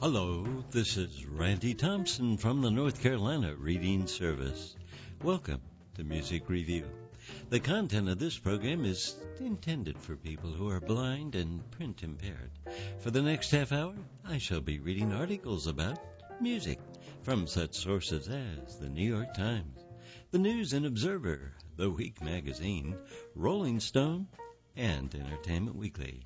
Hello, this is Randy Thompson from the North Carolina Reading Service. Welcome to Music Review. The content of this program is intended for people who are blind and print impaired. For the next half hour, I shall be reading articles about music from such sources as the New York Times, the News and Observer, The Week Magazine, Rolling Stone, and Entertainment Weekly.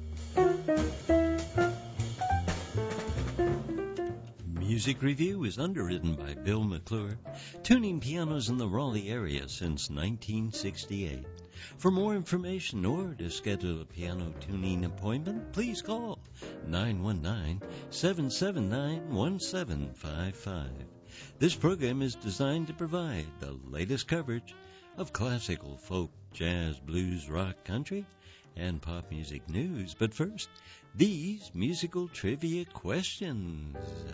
Music Review is underwritten by Bill McClure, tuning pianos in the Raleigh area since 1968. For more information or to schedule a piano tuning appointment, please call 919-779-1755. This program is designed to provide the latest coverage of classical, folk, jazz, blues, rock, country, and pop music news. But first, these musical trivia questions.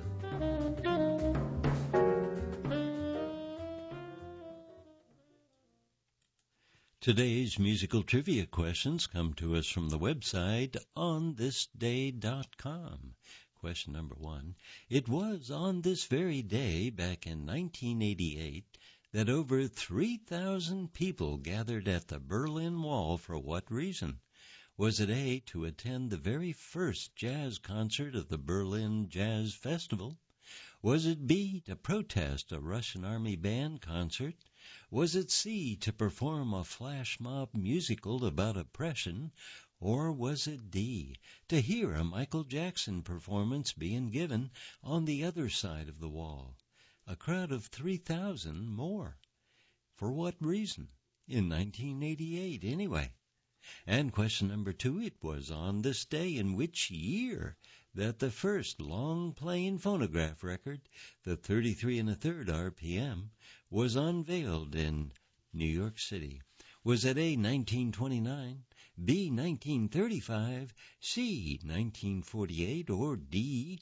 Today's musical trivia questions come to us from the website onthisday.com. Question number 1. It was on this very day back in 1988 that over 3,000 people gathered at the Berlin Wall for what reason? Was it A, to attend the very first jazz concert of the Berlin Jazz Festival? Was it B, to protest a Russian Army band concert? Was it C, to perform a flash mob musical about oppression? Or was it D, to hear a Michael Jackson performance being given on the other side of the wall? A crowd of 3,000 more. For what reason? In 1988, anyway. And question number 2, it was on this day in which year that the first long-playing phonograph record, the 33 1/3 RPM, was unveiled in New York City? Was it A, 1929, B, 1935, C, 1948, or D,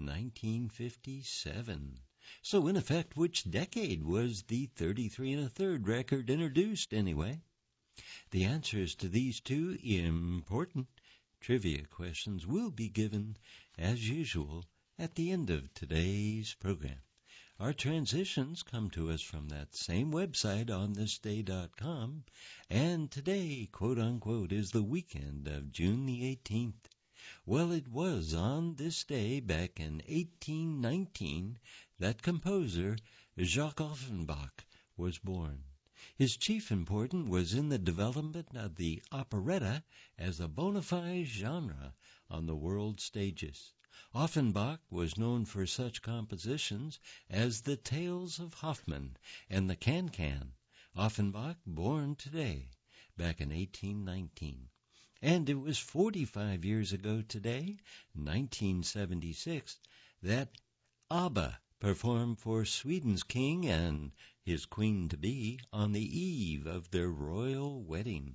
1957? So, in effect, which decade was the 33 1/3 record introduced, anyway? The answers to these two important trivia questions will be given, as usual, at the end of today's program. Our transitions come to us from that same website, onthisday.com, and today, quote-unquote, is the weekend of June the 18th. Well, it was on this day back in 1819 that composer Jacques Offenbach was born. His chief importance was in the development of the operetta as a bona fide genre on the world stages. Offenbach was known for such compositions as the Tales of Hoffmann and the Can-Can. Offenbach, born today, back in 1819. And it was 45 years ago today, 1976, that ABBA performed for Sweden's king and his queen-to-be on the eve of their royal wedding.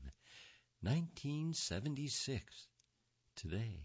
1976, today.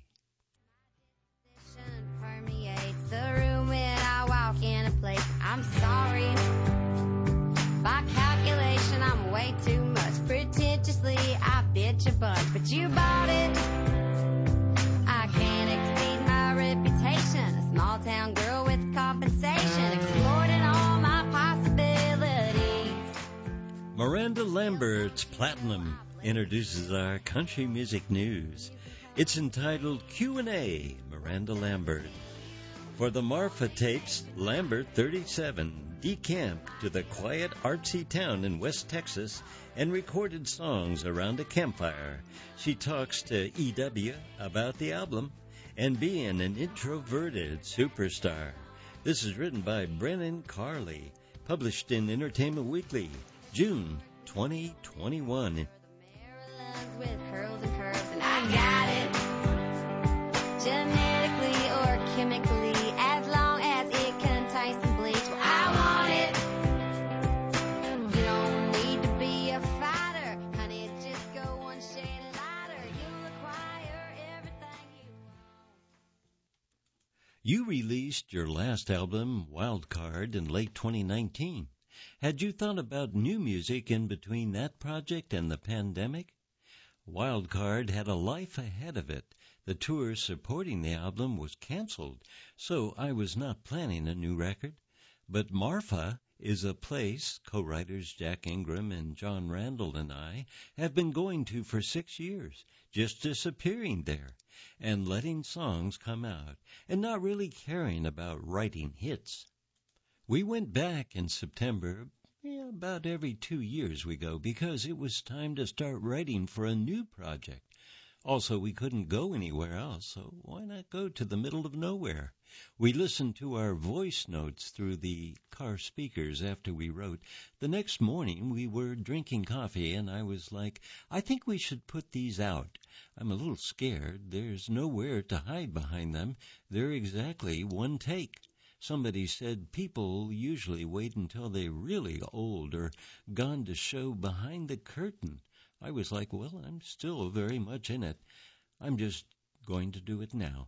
Permeates the room when I walk in a place. I'm sorry. By calculation, I'm way too much. Pretentiously, I bitch a bunch, but you bought it. I can't exceed my reputation. A small town girl with compensation, exploiting all my possibilities. Miranda Lambert's Platinum introduces our country music news. It's entitled Q&A, Miranda Lambert. For the Marfa tapes, Lambert, 37, decamped to the quiet, artsy town in West Texas and recorded songs around a campfire. She talks to EW about the album and being an introverted superstar. This is written by Brennan Carley, published in Entertainment Weekly, June 2021. Maryland with curls and curves, and I got it. Genetically or chemically, as long as it contains some bleach, well, I want it. You don't need to be a fighter, honey, just go one shade lighter. You'll acquire everything you want. You released your last album, Wildcard, in late 2019. Had you thought about new music in between that project and the pandemic? Wildcard had a life ahead of it The tour supporting the album was canceled, so I was not planning a new record. But Marfa is a place co-writers Jack Ingram and John Randall and I have been going to for 6 years, just disappearing there and letting songs come out and not really caring about writing hits. We went back in September. About every 2 years we go because it was time to start writing for a new project. Also, we couldn't go anywhere else, so why not go to the middle of nowhere? We listened to our voice notes through the car speakers after we wrote. The next morning we were drinking coffee, and I was like, I think we should put these out. I'm a little scared. There's nowhere to hide behind them. They're exactly one take. Somebody said people usually wait until they're really old or gone to show behind the curtain. I was like, well, I'm still very much in it. I'm just going to do it now.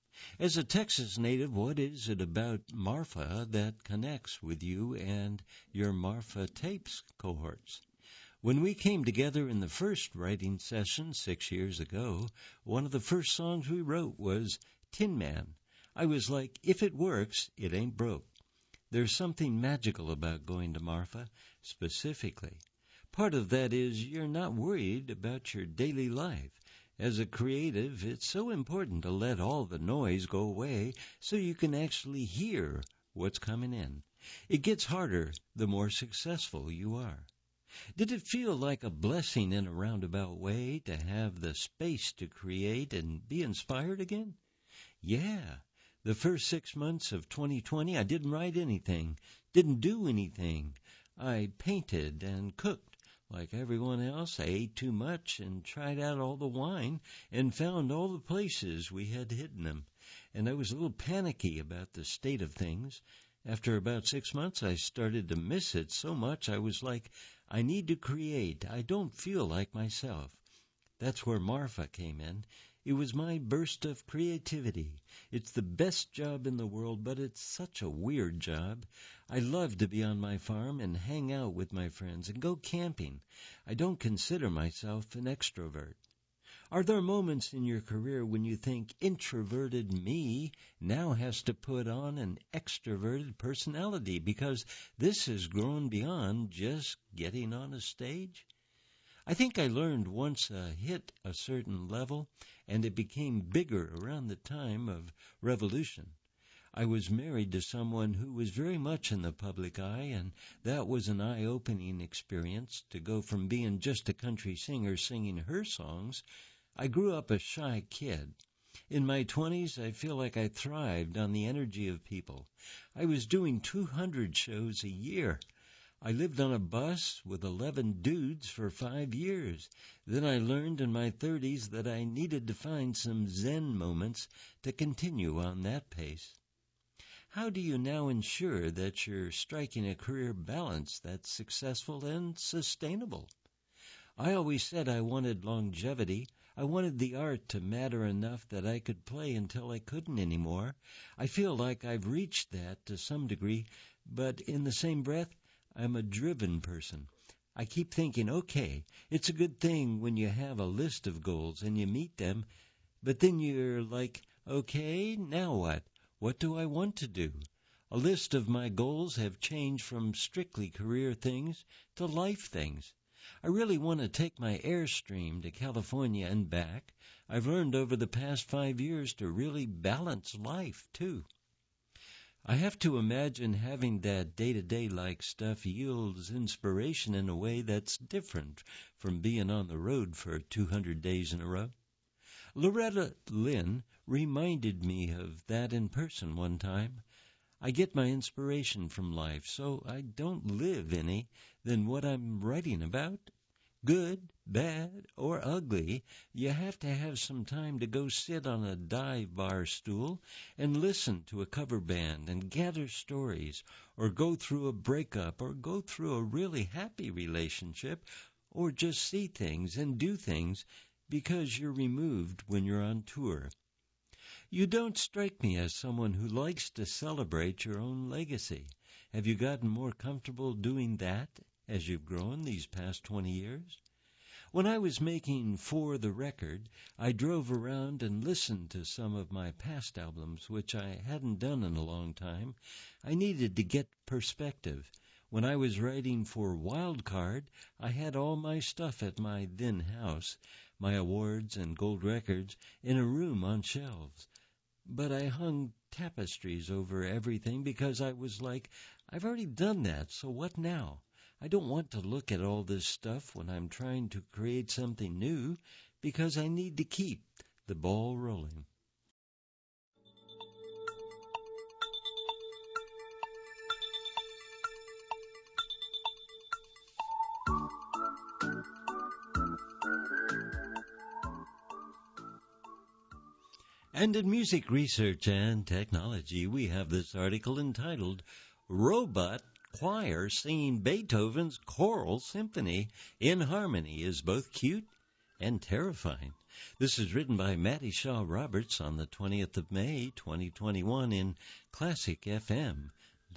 As a Texas native, what is it about Marfa that connects with you and your Marfa Tapes cohorts? When we came together in the first writing session 6 years ago, one of the first songs we wrote was Tin Man. I was like, if it works, it ain't broke. There's something magical about going to Marfa, specifically. Part of that is you're not worried about your daily life. As a creative, it's so important to let all the noise go away so you can actually hear what's coming in. It gets harder the more successful you are. Did it feel like a blessing in a roundabout way to have the space to create and be inspired again? Yeah. The first 6 months of 2020, I didn't write anything, didn't do anything. I painted and cooked. Like everyone else, I ate too much and tried out all the wine and found all the places we had hidden them. And I was a little panicky about the state of things. After about 6 months, I started to miss it so much I was like, I need to create. I don't feel like myself. That's where Marfa came in. It was my burst of creativity. It's the best job in the world, but it's such a weird job. I love to be on my farm and hang out with my friends and go camping. I don't consider myself an extrovert. Are there moments in your career when you think introverted me now has to put on an extroverted personality because this has grown beyond just getting on a stage? I think I learned once I hit a certain level, and it became bigger around the time of Revolution. I was married to someone who was very much in the public eye, and that was an eye-opening experience to go from being just a country singer singing her songs. I grew up a shy kid. In my 20s, I feel like I thrived on the energy of people. I was doing 200 shows a year. I lived on a bus with 11 dudes for 5 years. Then I learned in my 30s that I needed to find some Zen moments to continue on that pace. How do you now ensure that you're striking a career balance that's successful and sustainable? I always said I wanted longevity. I wanted the art to matter enough that I could play until I couldn't anymore. I feel like I've reached that to some degree, but in the same breath, I'm a driven person. I keep thinking, okay, it's a good thing when you have a list of goals and you meet them, but then you're like, okay, now what? What do I want to do? A list of my goals have changed from strictly career things to life things. I really want to take my Airstream to California and back. I've learned over the past 5 years to really balance life, too. I have to imagine having that day-to-day-like stuff yields inspiration in a way that's different from being on the road for 200 days in a row. Loretta Lynn reminded me of that in person one time. I get my inspiration from life, so I don't live any than what I'm writing about. Good, bad, or ugly, you have to have some time to go sit on a dive bar stool and listen to a cover band and gather stories, or go through a breakup, or go through a really happy relationship, or just see things and do things because you're removed when you're on tour. You don't strike me as someone who likes to celebrate your own legacy. Have you gotten more comfortable doing that as you've grown these past 20 years? When I was making For the Record, I drove around and listened to some of my past albums, which I hadn't done in a long time. I needed to get perspective. When I was writing for Wildcard, I had all my stuff at my then house, my awards and gold records, in a room on shelves. But I hung tapestries over everything because I was like, I've already done that, so what now? I don't want to look at all this stuff when I'm trying to create something new because I need to keep the ball rolling. And in music research and technology, we have this article entitled, Robot Choir Singing Beethoven's Choral Symphony in Harmony is Both Cute and Terrifying. This is written by Maddie Shaw Roberts on the 20th of May, 2021 in ClassicFM.com.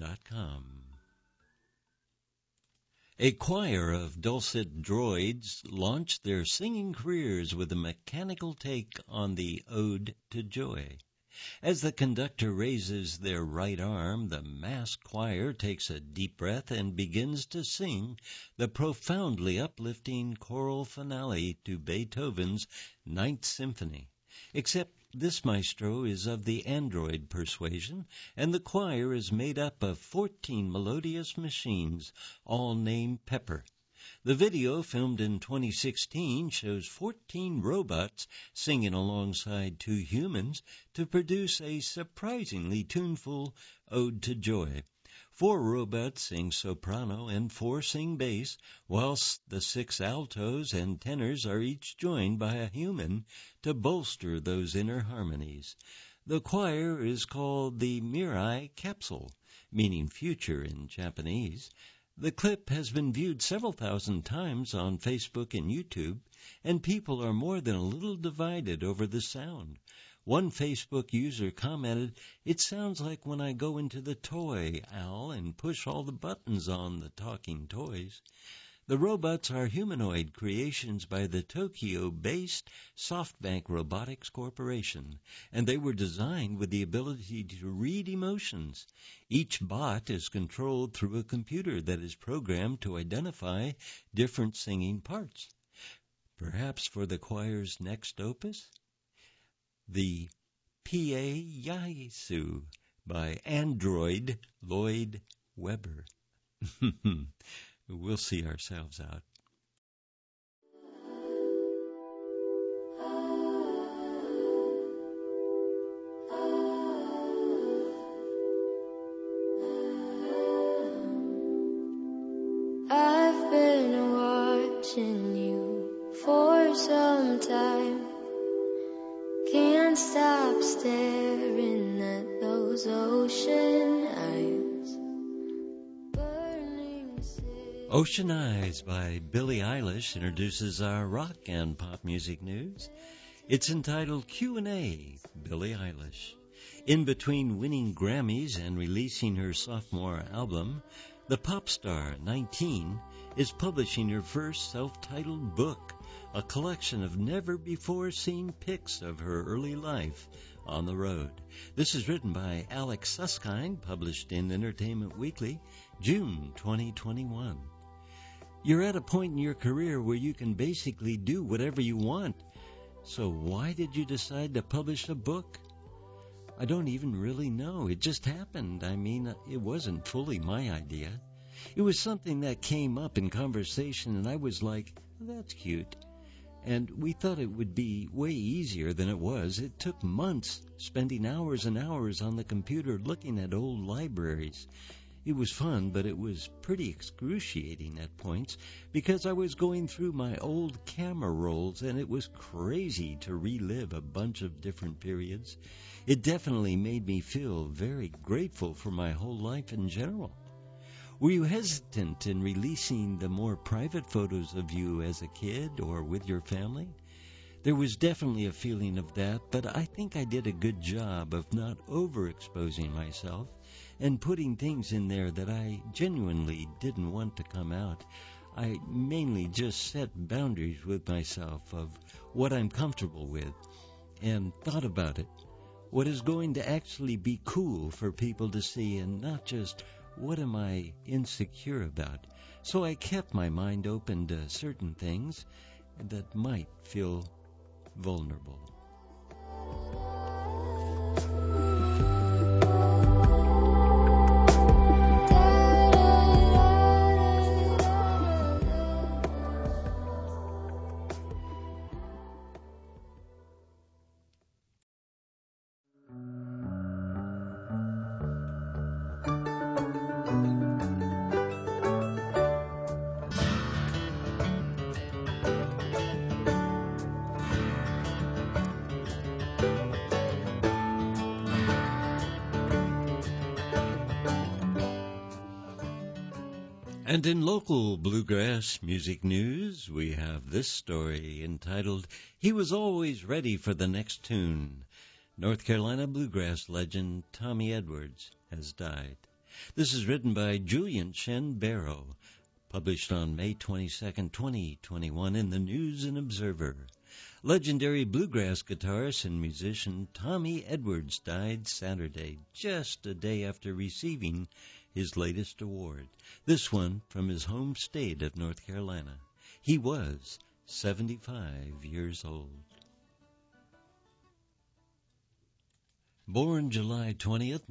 A choir of dulcet droids launched their singing careers with a mechanical take on the Ode to Joy. As the conductor raises their right arm, the massed choir takes a deep breath and begins to sing the profoundly uplifting choral finale to Beethoven's Ninth Symphony. Except this maestro is of the android persuasion, and the choir is made up of 14 melodious machines, all named Pepper. The video, filmed in 2016, shows 14 robots singing alongside 2 humans to produce a surprisingly tuneful Ode to Joy. 4 robots sing soprano and 4 sing bass, whilst the 6 altos and tenors are each joined by a human to bolster those inner harmonies. The choir is called the Mirai Capsule, meaning future in Japanese. The clip has been viewed several thousand times on Facebook and YouTube, and people are more than a little divided over the sound. One Facebook user commented, "It sounds like when I go into the toy aisle and push all the buttons on the talking toys." The robots are humanoid creations by the Tokyo-based SoftBank Robotics Corporation, and they were designed with the ability to read emotions. Each bot is controlled through a computer that is programmed to identify different singing parts. Perhaps for the choir's next opus? The Pie-Yasu by Android Lloyd Webber. We'll see ourselves out. I've been watching you for some time. Can't stop staring at those ocean eyes. Ocean Eyes by Billie Eilish introduces our rock and pop music news. It's entitled Q&A, Billie Eilish. In between winning Grammys and releasing her sophomore album, the pop star, 19, is publishing her first self-titled book, a collection of never-before-seen pics of her early life on the road. This is written by Alex Susskind, published in Entertainment Weekly, June 2021. You're at a point in your career where you can basically do whatever you want. So why did you decide to publish a book? I don't even really know. It just happened. I mean, it wasn't fully my idea. It was something that came up in conversation, and I was like, that's cute. And we thought it would be way easier than it was. It took months, spending hours and hours on the computer looking at old libraries. It was fun, but it was pretty excruciating at points because I was going through my old camera rolls and it was crazy to relive a bunch of different periods. It definitely made me feel very grateful for my whole life in general. Were you hesitant in releasing the more private photos of you as a kid or with your family? There was definitely a feeling of that, but I think I did a good job of not overexposing myself and putting things in there that I genuinely didn't want to come out. I mainly just set boundaries with myself of what I'm comfortable with and thought about it. What is going to actually be cool for people to see and not just what am I insecure about. So I kept my mind open to certain things that might feel vulnerable. And in local bluegrass music news, we have this story entitled, "He Was Always Ready for the Next Tune." North Carolina bluegrass legend Tommy Edwards has died. This is written by Julian Shen Barrow, published on May 22, 2021 in the News and Observer. Legendary bluegrass guitarist and musician Tommy Edwards died Saturday, just a day after receiving his latest award, this one from his home state of North Carolina. He was 75 years old. Born July 20th,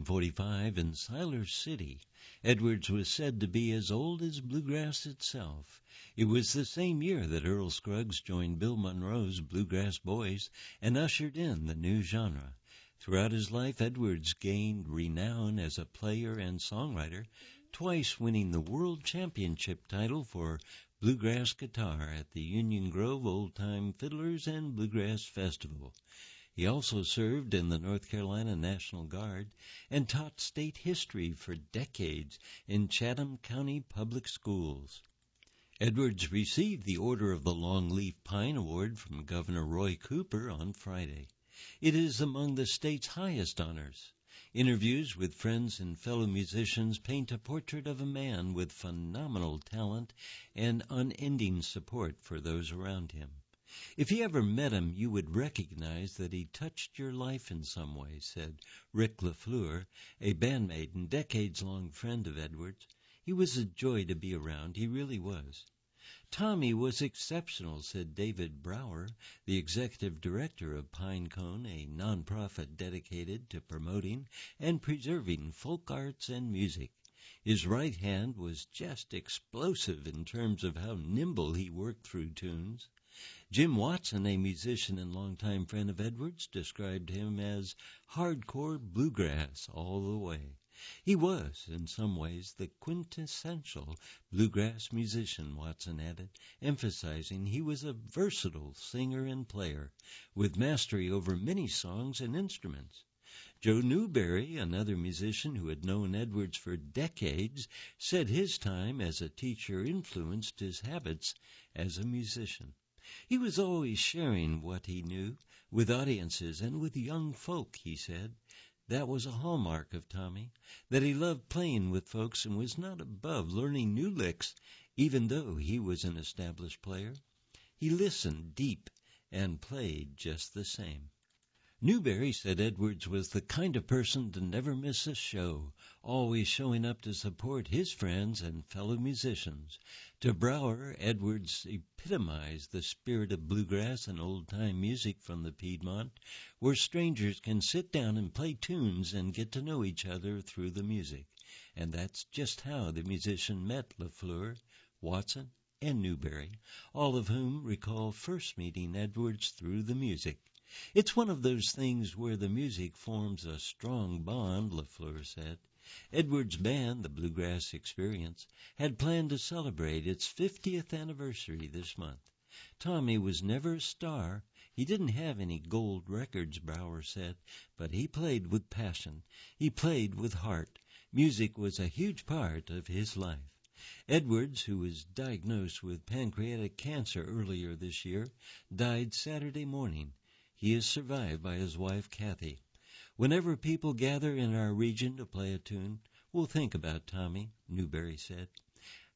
1945 in Siler City, Edwards was said to be as old as bluegrass itself. It was the same year that Earl Scruggs joined Bill Monroe's Bluegrass Boys and ushered in the new genre. Throughout his life, Edwards gained renown as a player and songwriter, twice winning the World Championship title for bluegrass guitar at the Union Grove Old Time Fiddlers and Bluegrass Festival. He also served in the North Carolina National Guard and taught state history for decades in Chatham County Public Schools. Edwards received the Order of the Longleaf Pine Award from Governor Roy Cooper on Friday. It is among the state's highest honors. Interviews with friends and fellow musicians paint a portrait of a man with phenomenal talent and unending support for those around him. If you ever met him, you would recognize that he touched your life in some way, said Rick LaFleur, a bandmate and decades-long friend of Edwards. He was a joy to be around, he really was. Tommy was exceptional, said David Brower, the executive director of Pinecone, a nonprofit dedicated to promoting and preserving folk arts and music. His right hand was just explosive in terms of how nimble he worked through tunes. Jim Watson, a musician and longtime friend of Edwards, described him as hardcore bluegrass all the way. He was, in some ways, the quintessential bluegrass musician, Watson added, emphasizing he was a versatile singer and player, with mastery over many songs and instruments. Joe Newberry, another musician who had known Edwards for decades, said his time as a teacher influenced his habits as a musician. He was always sharing what he knew with audiences and with young folk, he said. That was a hallmark of Tommy, that he loved playing with folks and was not above learning new licks, even though he was an established player. He listened deep and played just the same. Newberry said Edwards was the kind of person to never miss a show, always showing up to support his friends and fellow musicians. To Brower, Edwards epitomized the spirit of bluegrass and old-time music from the Piedmont, where strangers can sit down and play tunes and get to know each other through the music. And that's just how the musician met LaFleur, Watson, and Newberry, all of whom recall first meeting Edwards through the music. It's one of those things where the music forms a strong bond, LaFleur said. Edwards' band, the Bluegrass Experience, had planned to celebrate its 50th anniversary this month. Tommy was never a star. He didn't have any gold records, Brower said, but he played with passion. He played with heart. Music was a huge part of his life. Edwards, who was diagnosed with pancreatic cancer earlier this year, died Saturday morning. He is survived by his wife, Kathy. Whenever people gather in our region to play a tune, we'll think about Tommy, Newberry said.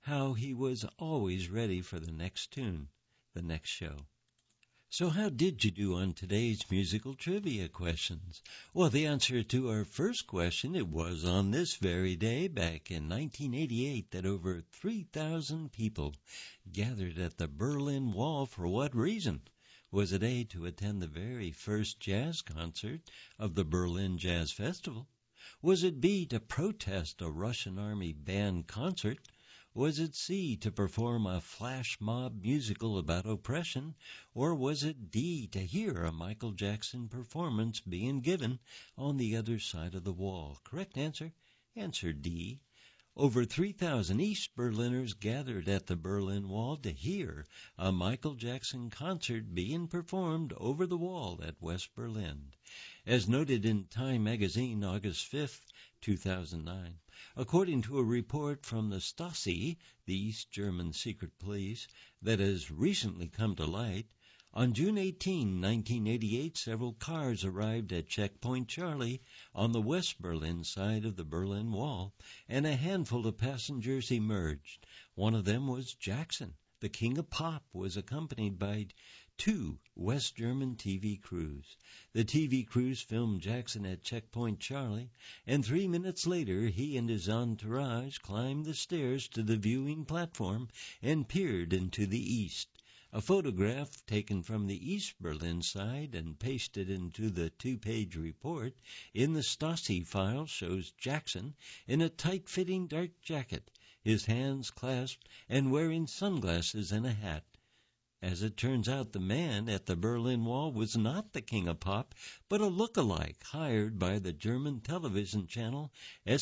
how he was always ready for the next tune, the next show. So how did you do on today's musical trivia questions? Well, the answer to our first question, it was on this very day back in 1988 that over 3,000 people gathered at the Berlin Wall. For what reason? Was it A, to attend the very first jazz concert of the Berlin Jazz Festival? Was it B, to protest a Russian army band concert? Was it C, to perform a flash mob musical about oppression? Or was it D, to hear a Michael Jackson performance being given on the other side of the wall? Correct answer? Answer D. Over 3,000 East Berliners gathered at the Berlin Wall to hear a Michael Jackson concert being performed over the wall at West Berlin. As noted in Time magazine, August 5th, 2009, according to a report from the Stasi, the East German secret police, that has recently come to light, on June 18, 1988, several cars arrived at Checkpoint Charlie on the West Berlin side of the Berlin Wall, and a handful of passengers emerged. One of them was Jackson. The King of Pop was accompanied by 2 West German TV crews. The TV crews filmed Jackson at Checkpoint Charlie, and 3 minutes later he and his entourage climbed the stairs to the viewing platform and peered into the east. A photograph taken from the East Berlin side and pasted into the 2-page report in the Stasi file shows Jackson in a tight-fitting dark jacket, his hands clasped, and wearing sunglasses and a hat. As it turns out, the man at the Berlin Wall was not the King of Pop, but a look-alike hired by the German television channel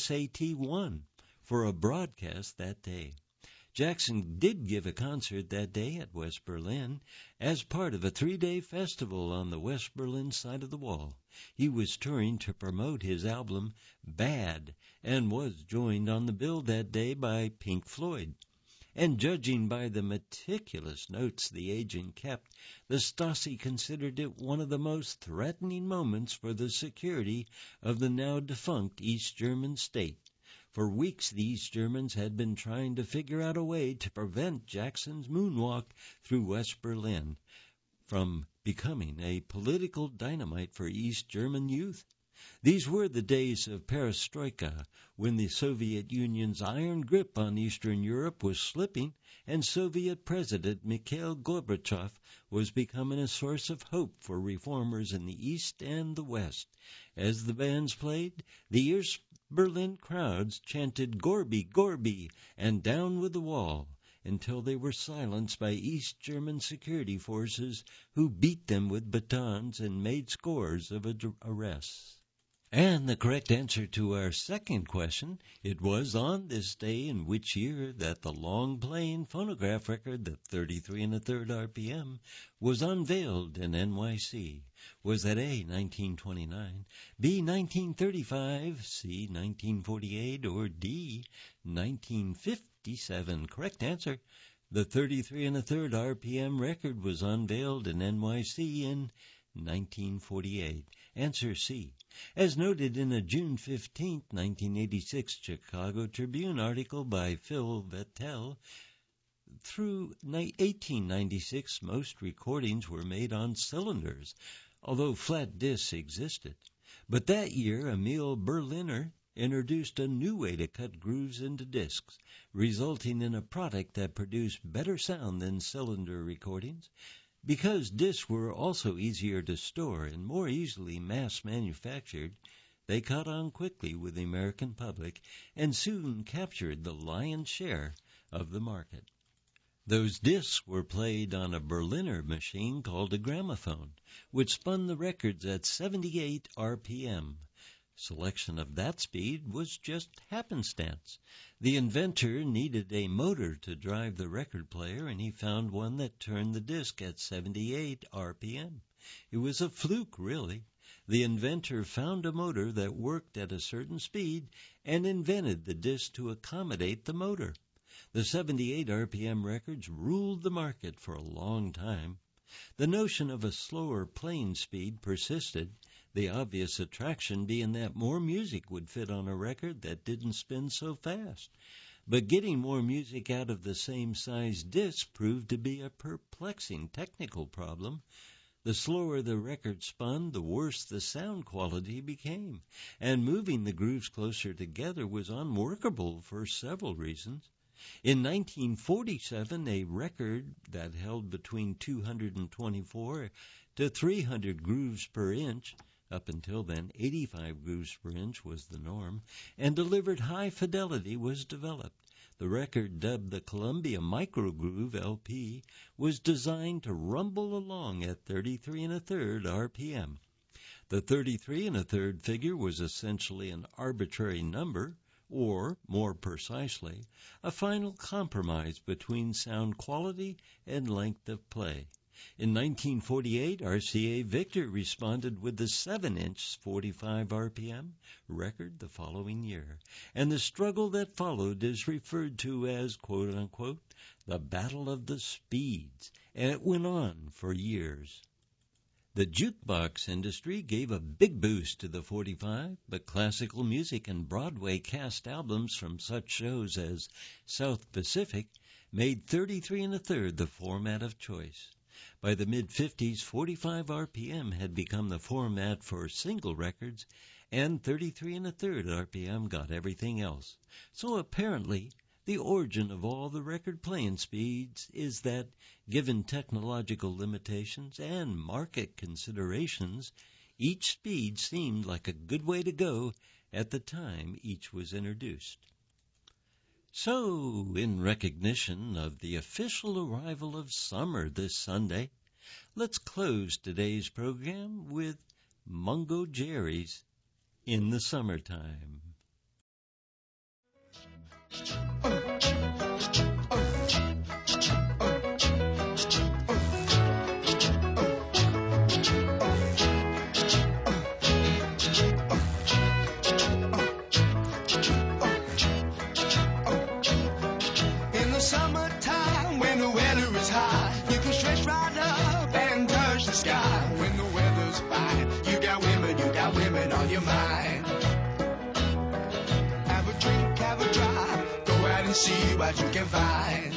SAT1 for a broadcast that day. Jackson did give a concert that day at West Berlin as part of a 3-day festival on the West Berlin side of the wall. He was touring to promote his album Bad and was joined on the bill that day by Pink Floyd. And judging by the meticulous notes the agent kept, the Stasi considered it one of the most threatening moments for the security of the now defunct East German state. For weeks, the East Germans had been trying to figure out a way to prevent Jackson's moonwalk through West Berlin from becoming a political dynamite for East German youth. These were the days of perestroika, when the Soviet Union's iron grip on Eastern Europe was slipping, and Soviet President Mikhail Gorbachev was becoming a source of hope for reformers in the East and the West. As the bands played, the East Berlin crowds chanted "Gorby, Gorby," and "Down with the Wall," until they were silenced by East German security forces who beat them with batons and made scores of arrests. And the correct answer to our second question, it was on this day in which year that the long-playing phonograph record, the 33 1/3 RPM, was unveiled in NYC. Was that A, 1929, B, 1935, C, 1948, or D, 1957? Correct answer. The 33 1/3 RPM record was unveiled in NYC in 1948. Answer C. As noted in a June 15, 1986 Chicago Tribune article by Phil Vettel, through 1896 most recordings were made on cylinders, although flat discs existed. But that year Emil Berliner introduced a new way to cut grooves into discs, resulting in a product that produced better sound than cylinder recordings. Because discs were also easier to store and more easily mass-manufactured, they caught on quickly with the American public and soon captured the lion's share of the market. Those discs were played on a Berliner machine called a gramophone, which spun the records at 78 RPM. Selection of that speed was just happenstance. The inventor needed a motor to drive the record player, and he found one that turned the disc at 78 RPM. It was a fluke, really. The inventor found a motor that worked at a certain speed and invented the disc to accommodate the motor. The 78 RPM records ruled the market for a long time. The notion of a slower playing speed persisted, the obvious attraction being that more music would fit on a record that didn't spin so fast. But getting more music out of the same size disc proved to be a perplexing technical problem. The slower the record spun, the worse the sound quality became, and moving the grooves closer together was unworkable for several reasons. In 1947, a record that held between 224 to 300 grooves per inch, up until then 85 grooves per inch was the norm, and delivered high fidelity was developed. The record, dubbed the Columbia Microgroove LP, was designed to rumble along at 33 1/3 RPM. The 33 1/3 figure was essentially an arbitrary number, or, more precisely, a final compromise between sound quality and length of play. In 1948, RCA Victor responded with the 7-inch 45 RPM record the following year, and the struggle that followed is referred to as, quote-unquote, the Battle of the Speeds, and it went on for years. The jukebox industry gave a big boost to the 45, but classical music and Broadway cast albums from such shows as South Pacific made 33 1/3 the format of choice. By the mid-50s, 45 RPM had become the format for single records, and 33 1/3 RPM got everything else. So apparently, the origin of all the record playing speeds is that, given technological limitations and market considerations, each speed seemed like a good way to go at the time each was introduced. So, in recognition of the official arrival of summer this Sunday, let's close today's program with Mungo Jerry's In the Summertime. Summertime, when the weather is high, you can stretch right up and touch the sky. When the weather's fine, you got women on your mind. Have a drink, have a drive, go out and see what you can find.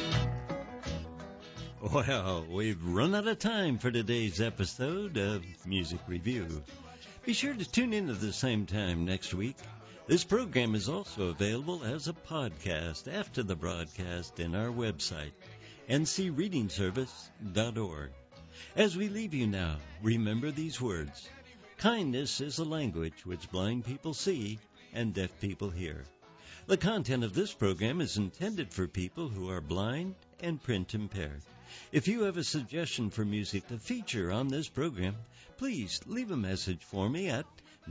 Well, we've run out of time for today's episode of Music Review. Be sure to tune in at the same time next week. This program is also available as a podcast after the broadcast in our website, ncreadingservice.org. As we leave you now, remember these words. Kindness is a language which blind people see and deaf people hear. The content of this program is intended for people who are blind and print impaired. If you have a suggestion for music to feature on this program, please leave a message for me at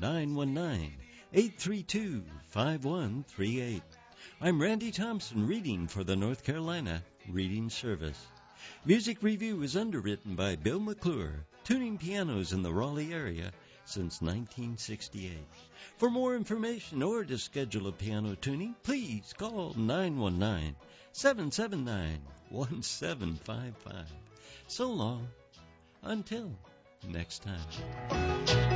919-832-5138. I'm Randy Thompson, reading for the North Carolina Reading Service. Music Review is underwritten by Bill McClure, tuning pianos in the Raleigh area since 1968. For more information or to schedule a piano tuning, please call 919-779-1755. So long, until next time.